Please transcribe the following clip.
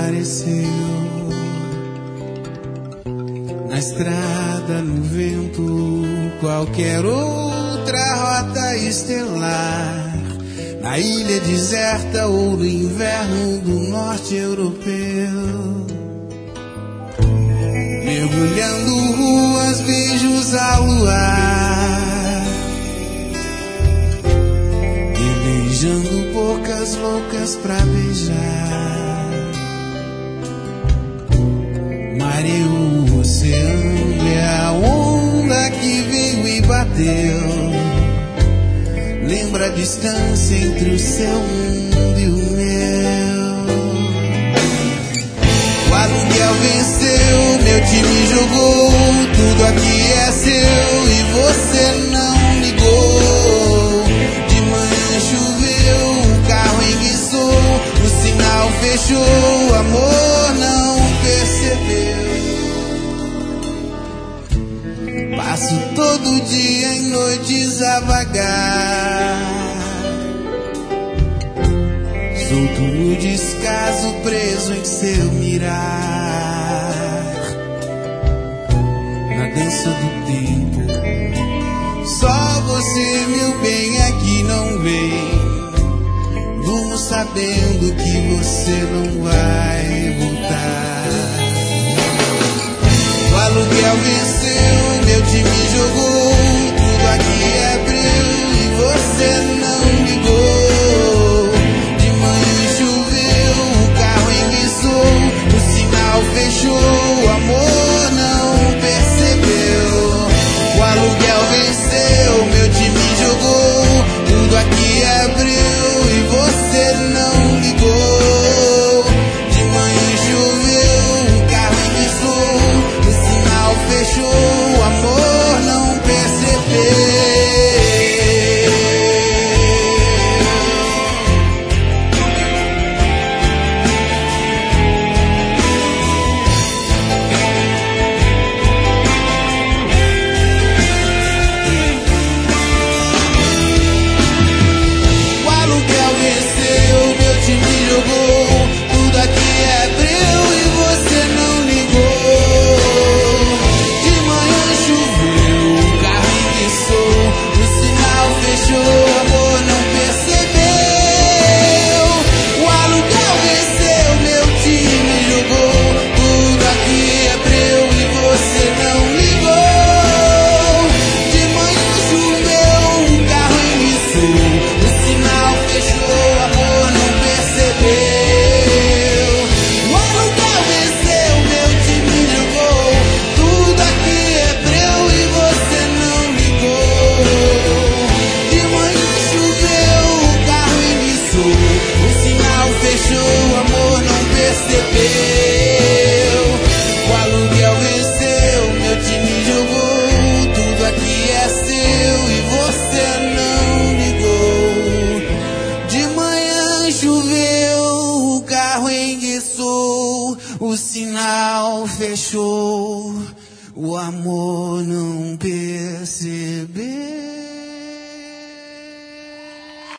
apareceu na estrada, no vento, qualquer outra rota estelar, na ilha deserta ou no inverno do norte europeu. Mergulhando ruas, beijos ao luar, e beijando bocas loucas pra beijar. Mareou o oceano, é a onda que veio e bateu. Lembra a distância entre o seu mundo e o meu. O aluguel venceu, meu time jogou, tudo aqui é seu e você não ligou. De manhã choveu, o carro enguiçou, o sinal fechou, o amor não percebeu. Passo todo dia em noites a vagar, solto no descaso, preso em seu mirar. Na dança do tempo, só você, meu bem, aqui não vem. Durmo sabendo que você não vai voltar. O aluguel venceu, meu time jogou, tudo aqui é breu e você não ligou. De manhã choveu, o carro enguiçou, o sinal fechou, o amor não percebeu. O aluguel venceu, meu time jogou, tudo aqui é breu e você não ligou. De manhã choveu, o carro enguiçou, o sinal fechou, o amor não percebeu. O aluguel venceu, meu time jogou, tudo aqui é breu e você não ligou. De manhã choveu, o carro enguiçou, o sinal fechou, o amor não percebeu. O aluguel venceu, meu time jogou, tudo aqui é breu e você não ligou. De manhã choveu, o carro enguiçou, o sinal fechou, o amor não percebeu. O aluguel venceu, meu time jogou, tudo aqui é breu e você não ligou. De manhã choveu, o carro enguiçou, o sinal fechou, o amor não percebeu. O aluguel venceu, meu time jogou, tudo aqui é seu e você não ligou. De manhã choveu, o carro enguiçou, o sinal fechou, o amor não percebeu.